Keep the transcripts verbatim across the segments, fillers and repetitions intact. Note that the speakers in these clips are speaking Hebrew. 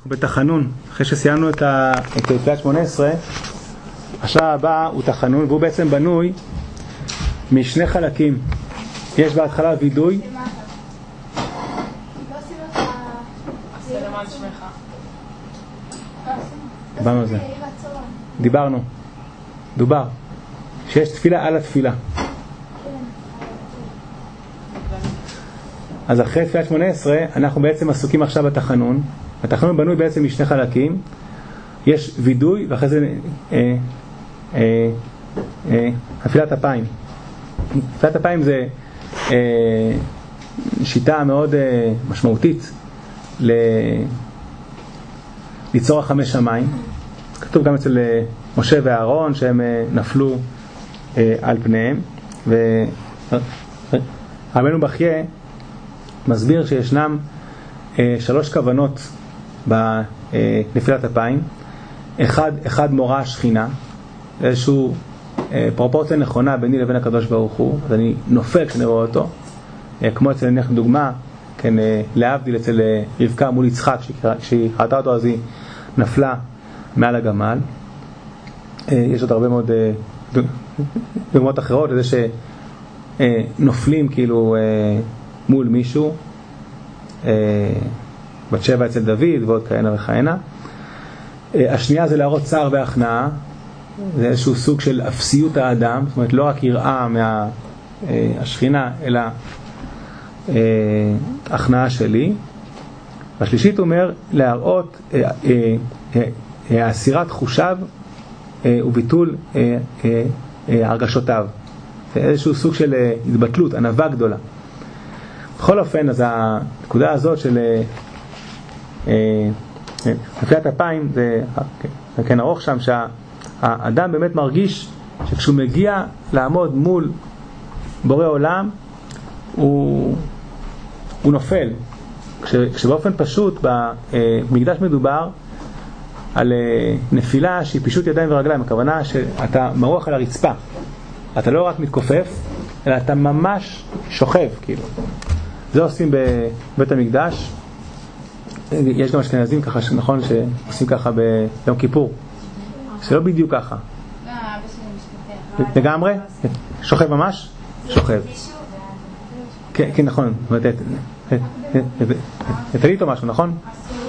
בתחנון, אחרי שסיימנו את תפילת שמונה עשרה, השלב הבא הוא תחנון, והוא בעצם בנוי משני חלקים. יש בהתחלה וידוי. דיברנו על זה. דיברנו. דובר. שיש תפילה על התפילה. אז אחרי תפילת שמונה עשרה אנחנו בעצם עסוקים עכשיו בתחנון. התחנון בנוי בעצם משני חלקים. יש וידוי ואחרי זה אה, אה, אה, נפילת אפיים. נפילת אפיים זה אה, שיטה מאוד אה, משמעותית ל... ליצור החמש שמיים. כתוב גם אצל אה, משה ואהרון שהם אה, נפלו אה, על פניהם, ורבנו בחייה מסביר שישנם אה, שלוש כוונות בנפילת אפיים. אחד, אחד מורה השכינה, איזשהו אה, פרופורציה נכונה ביני לבין הקדוש ברוך הוא, אז אני נופל כשאני רואה אותו, אה, כמו אצל נניח דוגמה, כן, אה, להבדיל אצל אה, רבקה מול יצחק, כשהיא ראתה אותו אז היא נפלה מעל הגמל. אה, יש עוד הרבה מאוד אה, דוגמאות אחרות, לזה שנופלים כאילו אה, מול מישהו, אה, בת שבע אצל דוד ועוד כהנה וכהנה. השנייה זה להראות צער והכנעה, זה איזשהו סוג של אפסיות האדם, זאת אומרת לא רק יראה מהשכינה אלא הכנעה שלי. השלישית אומר להראות הסירת חושיו וביטול הרגשותיו, זה איזשהו סוג של התבטלות, ענווה גדולה. בכל אופן, אז הנקודה הזאת של נפילת אפיים זה כן ארוך שם, שהאדם באמת מרגיש שכשהוא מגיע לעמוד מול בורא עולם הוא, הוא נופל. כש, כשבאופן פשוט במקדש מדובר על נפילה שהיא פישוט ידיים ורגליים, הכוונה שאתה מרוח על הרצפה, אתה לא רק מתכופף אלא אתה ממש שוכב כאילו. זה עושים בבית המקדש. יש גם אשכנזים ככה, נכון, שעושים ככה ביום כיפור. זה לא בדיוק ככה. לגמרי? שוכב ממש? שוכב. כן, כן, נכון. נתן לי איתו משהו, נכון?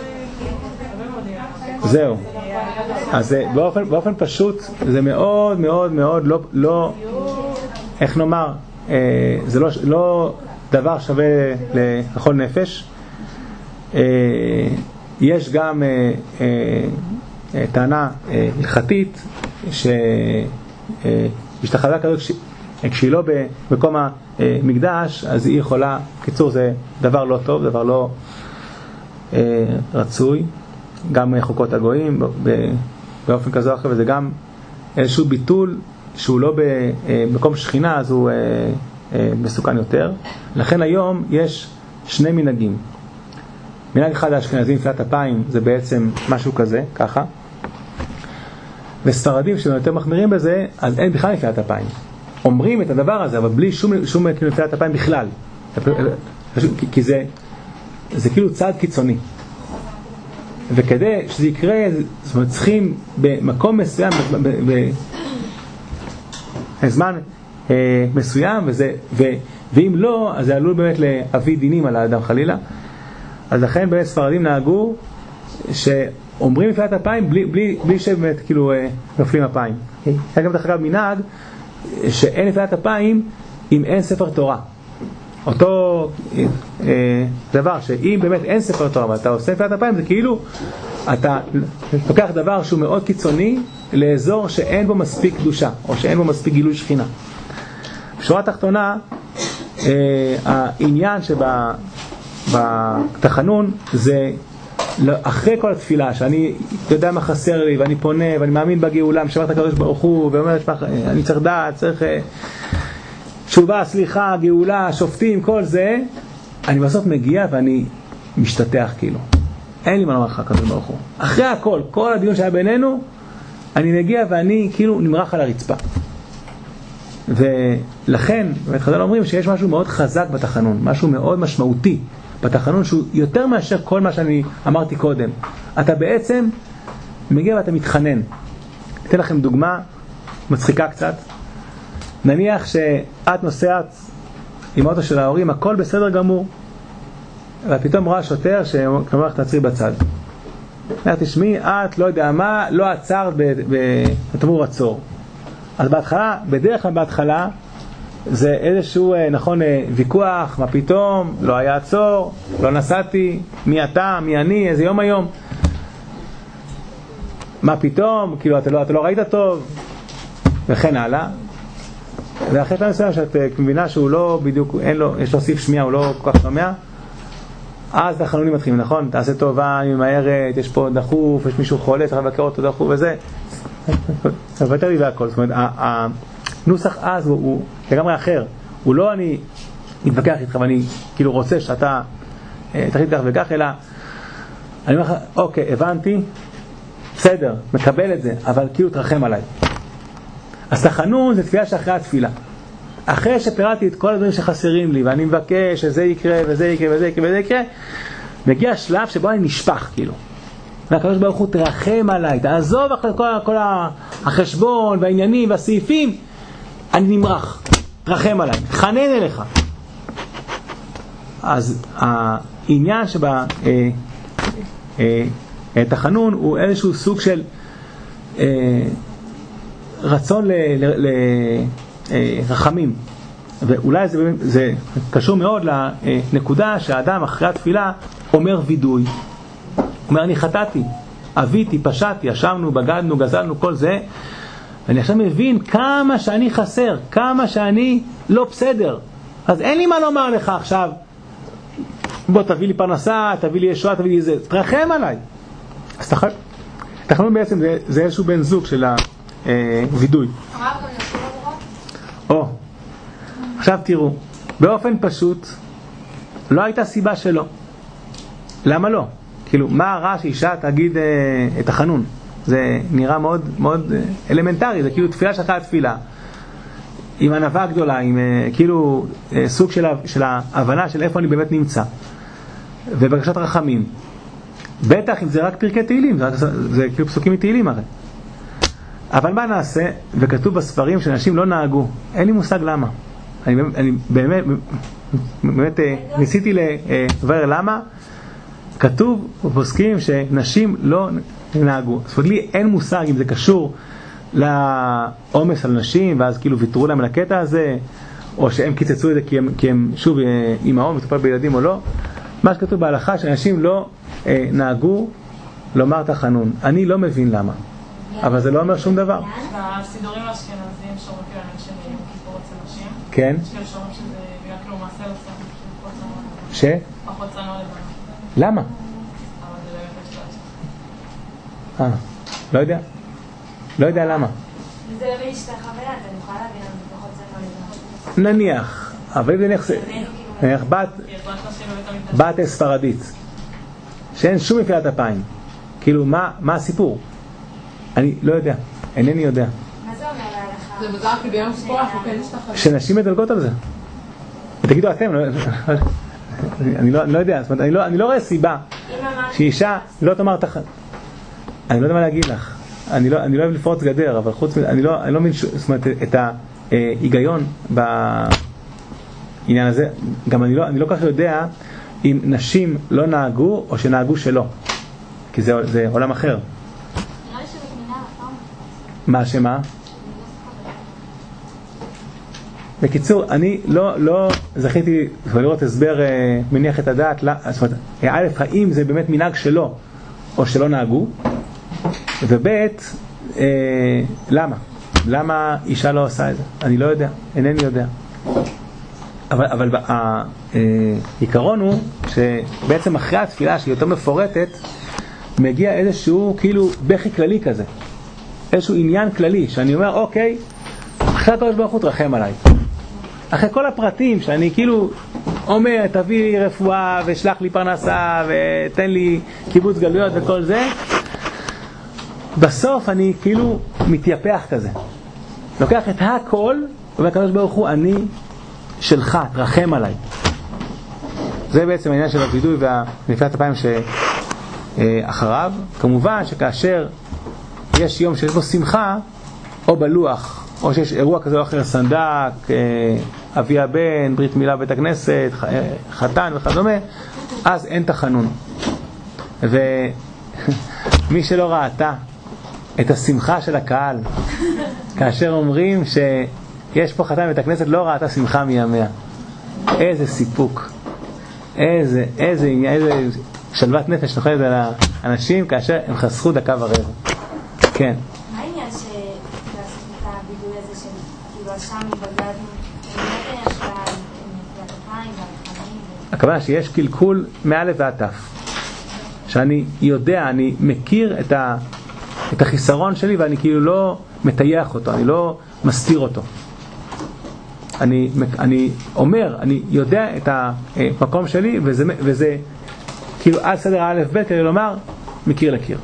זהו. אז באופן פשוט, זה מאוד מאוד מאוד לא, איך נאמר, זה לא דבר שווה לכל נפש. יש גם טענה הלכתית שהשתחווה כזאת כשהיא לא במקום המקדש, אז היא יכולה, קיצור זה דבר לא טוב, דבר לא רצוי, גם חוקות הגויים באופן כזה או אחר, וזה גם איזשהו ביטול שהוא לא במקום שכינה, אז הוא מסוכן יותר. לכן היום יש שני מנהגים. מנהג אחד האשכנזים, נפילת אפיים, זה בעצם משהו כזה, ככה. וספרדים שהם יותר מחמירים בזה, אז אין בכלל נפילת אפיים. אומרים את הדבר הזה, אבל בלי שום, שום נפילת אפיים בכלל. כי זה, זה כאילו צעד קיצוני. וכדי שזה יקרה, זאת אומרת, צריכים במקום מסוים, בזמן מסוים, וזה, ו, ואם לא, אז זה עלול באמת להביא דינים על האדם חלילה. אז לכן באמת ספרדים נהגו שאומרים נפילת אפיים בלי, בלי, בלי שבאמת כאילו נופלים אפיים. היה גם דרך אגב מנהג שאין נפילת אפיים אם אין ספר תורה. אותו אה, דבר שאם באמת אין ספר תורה ואתה עושה נפילת אפיים, זה כאילו אתה לוקח דבר שהוא מאוד קיצוני לאזור שאין בו מספיק קדושה או שאין בו מספיק גילוי שכינה. בשורה התחתונה, אה, העניין שבה בתחנון זה אחרי כל התפילה שאני יודע מה חסר לי ואני פונה ואני מאמין בגאולה, משמר את הקדוש ברוך הוא ואומר אני צריך דעת, צריך תשובה, סליחה, גאולה, שופטים, כל זה, אני בסוף מגיע ואני משתתח כאילו, אין לי מה לומר לך הקדוש ברוך הוא. אחרי הכל, כל הדיון שהיה בינינו, אני מגיע ואני כאילו נמרח על הרצפה. ולכן באמת חז"ל אומרים שיש משהו מאוד חזק בתחנון, משהו מאוד משמעותי בתחנון שהוא יותר מאשר כל מה שאני אמרתי קודם. אתה בעצם מגיע ואתה מתחנן. אתן לכם דוגמה מצחיקה קצת. נניח שאת נוסעת עם האוטו של ההורים, הכל בסדר גמור, ופתאום רואה שוטר שאומר לך תעצרי בצד. אומר, תשמעי, את לא יודע מה, לא עצרת בתמרור עצור. אז בהתחלה, בדרך כלל בהתחלה, זה איזשהו, נכון, ויכוח, מה פתאום, לא היה עצור, לא נסעתי, מי אתה, מי אני, איזה יום היום. מה פתאום, כאילו אתה לא, אתה לא ראית טוב, וכן הלאה. ואחרי פעם מסוים שאת מבינה שהוא לא בדיוק, אין לו, יש לו סעיף שמיעה, הוא לא כל כך שומע, אז החנונים מתחילים, נכון? תעשה טובה, אני ממהרת, יש פה דחוף, יש מישהו חולה, צריך לבקר אותו דחוף וזה. תוותר לי והכל. זאת אומרת, הנוסח אז הוא, הוא לגמרי אחר. הוא לא אני מתווכח איתך ואני כאילו רוצה שאתה תחליט כך וכך, אלא אני אומר לך, אוקיי, הבנתי, בסדר, מקבל את זה, אבל כאילו תרחם עליי. אז תחנון זה תפילה שאחרי התפילה. אחרי שפירטתי את כל הדברים שחסרים לי, ואני מבקש שזה יקרה, וזה יקרה, וזה יקרה, וזה יקרה, מגיע השלב שבו אני נשפח, כאילו. והקדוש ברוך הוא תרחם עליי, תעזוב אחרי כל, כל החשבון, והעניינים, והסעיפים, אני נמרח, תרחם עליי, תחנן אליך. אז העניין שבה אה, אה, אה, תחנון הוא איזשהו סוג של אה, רצון ל... ל, ל רחמים, ואולי זה, זה קשור מאוד לנקודה שהאדם אחרי התפילה אומר וידוי, אומר אני חטאתי, אביתי, פשעתי, אשמנו, בגדנו, גזלנו, כל זה, ואני עכשיו מבין כמה שאני חסר, כמה שאני לא בסדר, אז אין לי מה לומר לך עכשיו, בוא תביא לי פרנסה, תביא לי ישועה, תביא לי זה, תרחם עליי. אז תחנון בעצם זה, זה איזשהו בן זוג של הווידוי. או, עכשיו תראו, באופן פשוט לא הייתה סיבה שלא. למה לא? כאילו, מה הרע שאישה תגיד אה, את החנון? זה נראה מאוד, מאוד אה, אלמנטרי, זה כאילו תפילה שלך התפילה עם ענווה גדולה, עם אה, כאילו אה, סוג של, של ההבנה של איפה אני באמת נמצא, ובקשת רחמים. בטח אם זה רק פרקי תהילים, זה, זה, זה כאילו פסוקים מתהילים הרי. אבל מה נעשה? וכתוב בספרים שאנשים לא נהגו. אין לי מושג למה. אני, אני באמת, באמת ניסיתי לברר למה. כתוב בפוסקים שנשים לא נהגו. זאת אומרת לי אין מושג אם זה קשור לעומס על נשים, ואז כאילו ויתרו להם על הקטע הזה, או שהם קיצצו את זה כי הם, כי הם שוב אימהות מטופל בילדים או לא. מה שכתוב בהלכה שאנשים לא נהגו לומר תחנון. אני לא מבין למה. אבל זה לא אומר שום דבר. הסידורים האשכנזיים שאומרים כאילו אנשים יום כיפור אצל נשים. כן. יש כאלה שאומרים שזה בגלל כאילו מעשה לצון. ש? פחות צנוע לבנות. למה? אבל זה באמת יש אה, לא יודע. לא יודע למה. זה לא משתחווה, אז אני יכולה להבין אם זה פחות צנוע לבנות. נניח, אבל אם נניח זה... נניח בת ספרדית, שאין שום מפילת אפיים. כאילו, מה הסיפור? אני לא יודע, אינני יודע. מה זה אומר להלכה? זה מוזר כי ביום כיפור אנחנו כן נשתחווה. שנשים מדלגות על זה. תגידו אתם, אני לא יודע, זאת אומרת, אני לא רואה סיבה שאישה לא תאמר תחת. אני לא יודע מה להגיד לך. אני לא אוהב לפרוץ גדר, אבל חוץ מזה, אני לא מבין את ההיגיון בעניין הזה. גם אני לא כך יודע אם נשים לא נהגו או שנהגו שלא. כי זה עולם אחר. מה שמה? בקיצור, אני לא, לא זכיתי לראות הסבר אה, מניח את הדעת, לא, זאת אומרת, א', האם זה באמת מנהג שלו או שלא נהגו, וב', אה, למה? למה אישה לא עושה את זה? אני לא יודע, אינני יודע. אבל, אבל העיקרון הוא שבעצם אחרי התפילה שהיא יותר מפורטת, מגיע איזשהו כאילו בכי כללי כזה. איזשהו עניין כללי, שאני אומר, אוקיי, עכשיו הקדוש ברוך הוא תרחם עליי. אחרי כל הפרטים שאני כאילו אומר, תביא לי רפואה ושלח לי פרנסה ותן לי קיבוץ גלויות וכל זה, בסוף אני כאילו מתייפח כזה. לוקח את הכל, והקדוש ברוך הוא, אני שלך, תרחם עליי. זה בעצם העניין של הווידוי ונפילת אפיים שאחריו. כמובן שכאשר יש יום שיש בו שמחה, או בלוח, או שיש אירוע כזה או אחר, סנדק, אבי הבן, ברית מילה בבית הכנסת, חתן וכדומה, אז אין תחנון. ומי שלא ראתה את השמחה של הקהל כאשר אומרים שיש פה חתן בבית הכנסת, לא ראתה שמחה מימיה. איזה סיפוק, איזה איזה איזה שלוות נפש נוחלת על האנשים כאשר הם חסכו דקה ורבע. כן. מה העניין שלעשות את הבידוי הזה של כאילו השם בגדנו, באמת יש לה נפילת אפיים והרחמים? הכוונה שיש קלקול מא' ועד ת', שאני יודע, אני מכיר את ה את החיסרון שלי ואני כאילו לא מטייח אותו, אני לא מסתיר אותו. אני, אני אומר, אני יודע את המקום שלי, וזה, וזה כאילו על סדר א' ב' כדי לומר, מקיר לקיר.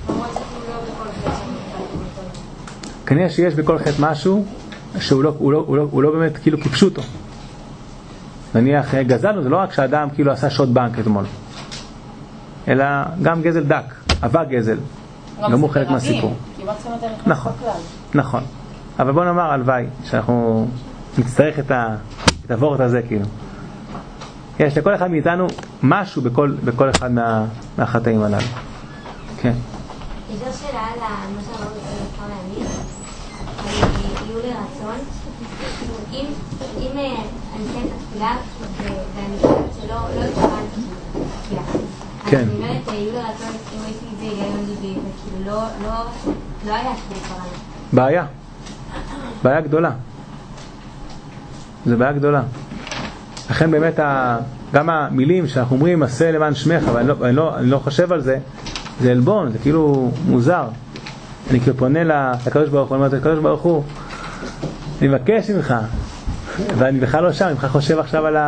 כנראה שיש בכל חטא משהו שהוא לא, הוא לא, הוא לא, הוא לא באמת כאילו קיפשו אותו. נניח גזלנו, זה לא רק שהאדם כאילו עשה שוד בנק אתמול, אלא גם גזל דק, עבר גזל, גם הוא חלק מהסיפור. נכון, נכון. אבל בוא נאמר הלוואי שאנחנו נצטרך את הוורט הזה, כאילו יש לכל אחד מאיתנו משהו בכל, בכל אחד מה, מהחטאים הללו. כן. יש לו שאלה על מה שאמרנו לפני כמה ימים, יהיו לרצון, אם אני אתן את התפילה ואני חושבת שלא התכוונתי תפילה, אז אני אומרת, יהיו לרצון, אם הייתי את זה היגיון ליבי, וכאילו לא היה תפילה כוונה. בעיה, בעיה גדולה. זה בעיה גדולה. לכן באמת גם המילים שאנחנו אומרים עשה למען שמך, אבל אני לא, אני לא, אני לא חושב על זה, זה אלבון, זה כאילו מוזר. אני כאילו פונה לקדוש ברוך הוא, אני אומר, לקדוש ברוך הוא, אני מבקש ממך, ואני בכלל לא שם, אני בכלל חושב עכשיו על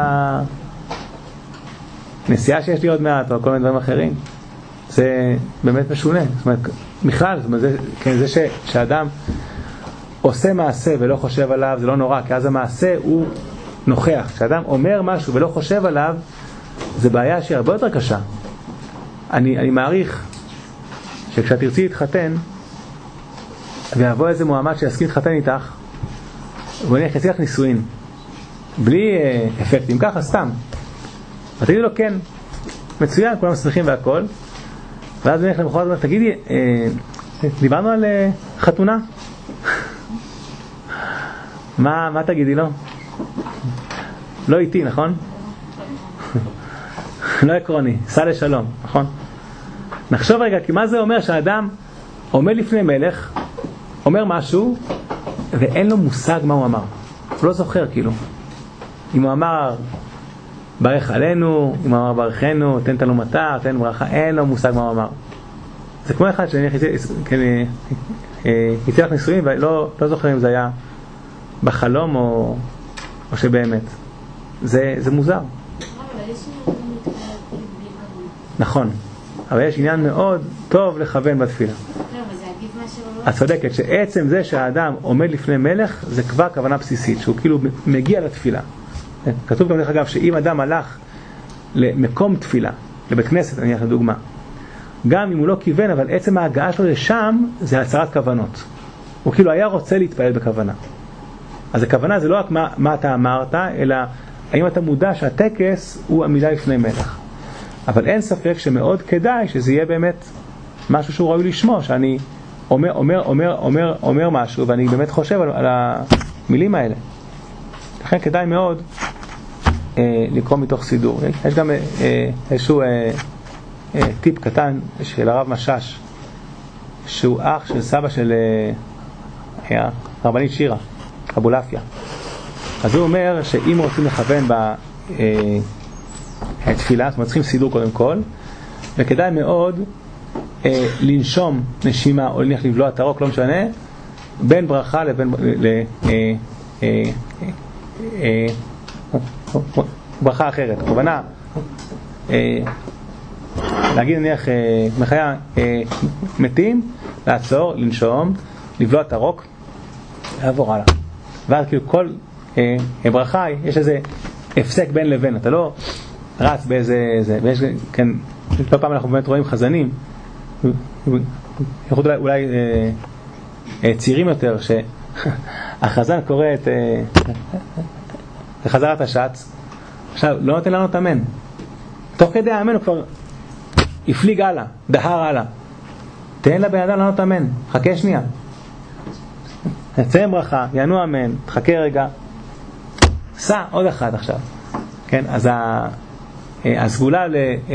הנסיעה שיש לי עוד מעט, או כל מיני דברים אחרים. זה באמת משונה. זאת אומרת, בכלל, זאת אומרת, זה, כן, זה ש, שאדם עושה מעשה ולא חושב עליו, זה לא נורא, כי אז המעשה הוא נוכח. כשאדם אומר משהו ולא חושב עליו, זה בעיה שהיא הרבה יותר קשה. אני, אני מעריך שכשאת תרצי להתחתן, ויבוא איזה מועמד שיסכים להתחתן איתך, והוא יחצי לך נישואין, בלי אה, אפקטים, ככה סתם. ותגידי לו כן, מצוין, כולם שמחים והכל, ואז הוא ילך למחרת ואומר, תגידי, אה, דיברנו על אה, חתונה? מה, מה תגידי לו? לא איתי, נכון? לא עקרוני, סע לשלום, נכון? נחשוב רגע, כי מה זה אומר שהאדם עומד לפני מלך, אומר משהו, ואין לו מושג מה הוא אמר. הוא לא זוכר, כאילו. אם הוא אמר, ברך עלינו, אם הוא אמר ברכנו, תן תנו מטר, תן ברכה, אין לו מושג מה הוא אמר. זה כמו אחד שאני יצא לך נישואים, ולא לא זוכר אם זה היה בחלום או, או שבאמת. זה, זה מוזר. נכון. אבל יש עניין מאוד טוב לכוון בתפילה. את צודקת שעצם זה שהאדם עומד לפני מלך זה כבר כוונה בסיסית, שהוא כאילו מגיע לתפילה. כתוב גם דרך אגב שאם אדם הלך למקום תפילה, לבית כנסת אני אתן דוגמה, גם אם הוא לא כיוון, אבל עצם ההגעה שלו לשם זה הצהרת כוונות. הוא כאילו היה רוצה להתפעל בכוונה. אז הכוונה זה לא רק מה, מה אתה אמרת, אלא האם אתה מודע שהטקס הוא עמידה לפני מלך. אבל אין ספק שמאוד כדאי שזה יהיה באמת משהו שהוא ראוי לשמוע, שאני אומר, אומר, אומר, אומר, אומר משהו, ואני באמת חושב על, על המילים האלה. לכן כדאי מאוד אה, לקרוא מתוך סידור. יש גם אה, איזשהו אה, אה, טיפ קטן של הרב משש, שהוא אח של סבא של אה, הרבנית שירה, אבולעפיה. אז הוא אומר שאם רוצים לכוון בתפילה, זאת אומרת צריכים סידור קודם כל, וכדאי מאוד אה, לנשום נשימה או לניח לבלוע את הרוק, לא משנה, בין ברכה לבין ל, אה, אה, אה, אה, ברכה אחרת. הכוונה אה, להגיד נניח אה, מחיה אה, מתים, לעצור, לנשום, לבלוע את הרוק, לעבור הלאה. ואז כאילו כל אה, ברכה יש איזה הפסק בין לבין, אתה לא רץ באיזה, זה, ויש, כן, לא פעם אנחנו באמת רואים חזנים, יכול אולי, אולי אה, אה, צעירים יותר, שהחזן קורא את אה, חזרת השץ, עכשיו לא נותן לנו את אמן, תוך כדי האמן הוא כבר יפליג הלאה, דהר הלאה, תן לבן אדם לענות אמן, חכה שנייה, נצא ברכה, יענו אמן, תחכה רגע, סע עוד אחד עכשיו, כן, אז הסגולה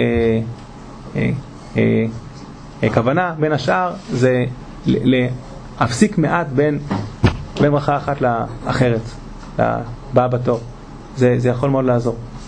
לכוונה בין השאר זה להפסיק מעט בין בין ברכה אחת לאחרת, לבאה בתור, זה, זה יכול מאוד לעזור.